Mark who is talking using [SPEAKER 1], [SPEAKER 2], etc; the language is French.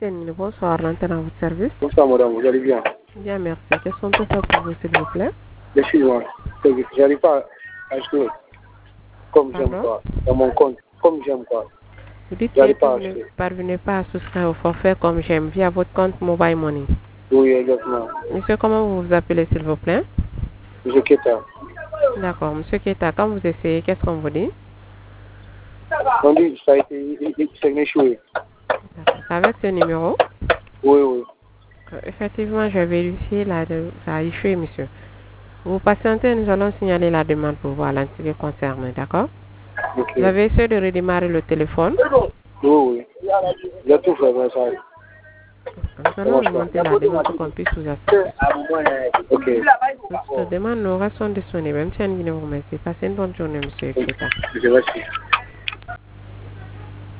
[SPEAKER 1] Bonsoir, l'antenne à votre service.
[SPEAKER 2] Bonsoir madame, vous allez bien?
[SPEAKER 1] Bien, merci. Qu'est-ce qu'on peut faire pour vous, s'il vous plaît?
[SPEAKER 2] Excusez-moi, j'arrive pas à jouer comme j'aime
[SPEAKER 1] Pardon?
[SPEAKER 2] quoi, dans mon compte, comme j'aime quoi.
[SPEAKER 1] Vous dites
[SPEAKER 2] J'arrive
[SPEAKER 1] que
[SPEAKER 2] pas à
[SPEAKER 1] vous ne
[SPEAKER 2] acheter.
[SPEAKER 1] parvenez pas à souscrire au forfait comme j'aime via votre compte Mobile Money.
[SPEAKER 2] Oui, exactement.
[SPEAKER 1] Monsieur, comment vous vous appelez, s'il vous plaît?
[SPEAKER 2] Je quitte.
[SPEAKER 1] D'accord. Monsieur Keta, quand vous essayez, qu'est-ce qu'on vous dit?
[SPEAKER 2] On dit ça a été c'est échoué.
[SPEAKER 1] D'accord. Avec ce numéro?
[SPEAKER 2] Oui, oui.
[SPEAKER 1] Effectivement, j'ai vérifié, ça a échoué, monsieur. Vous patientez, nous allons signaler la demande pour voir l'entité concernée, d'accord?
[SPEAKER 2] Ok.
[SPEAKER 1] Vous avez essayé de redémarrer le téléphone?
[SPEAKER 2] Oui, oui. J'ai tout fait, mais ça.
[SPEAKER 1] Nous allons remonter la demande pour qu'on puisse vous assister.
[SPEAKER 2] Ok.
[SPEAKER 1] Toutes les demandes nous sont disponibles. Même si vous remercie. Passez une bonne journée, monsieur Keta.
[SPEAKER 2] Je vais